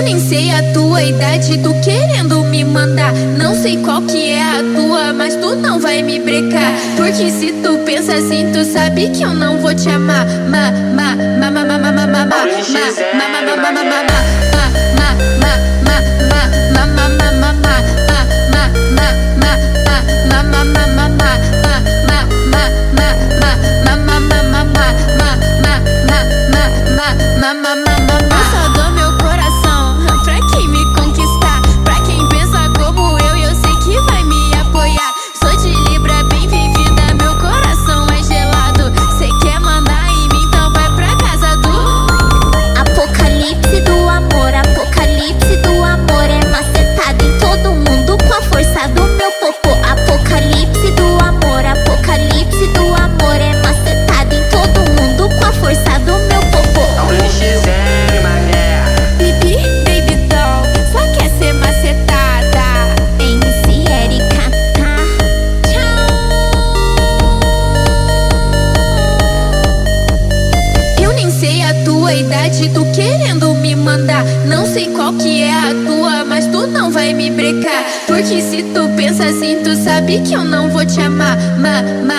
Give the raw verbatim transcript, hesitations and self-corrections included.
nem sei a tua idade, tu querendo me mandar. Não sei qual que é a tua, mas tu não vai me brecar. Porque se tu pensa assim, tu sabe que eu não vou te amar. Ma, ma, ma, ma, ma, ma, ma, ma, ma, ma, ma, ma, ma, ma, ma, ma. Eu só dou meu coração pra quem me conquistar, pra quem pensa como eu, eu sei que vai me apoiar. Sou de Libra, bem vivida, meu coração é gelado. Cê quer mandar em mim, então vai pra casa do Apocalipse do amor, apocalipse do amor é macetado em todo mundo com a força do meu popô. Apocalipse do amor, apocalipse do amor é macetado em todo mundo com a força do meu popô. Bibi, baby doll, só quer ser macetada. M C Erika, tá? Tchau. Eu nem sei a tua idade, tu querendo me mandar. Não sei qual que é a tua, mas tu não vai me brecar. Porque se tu pensa assim, tu sabe que eu não vou te amar. Ma, ma,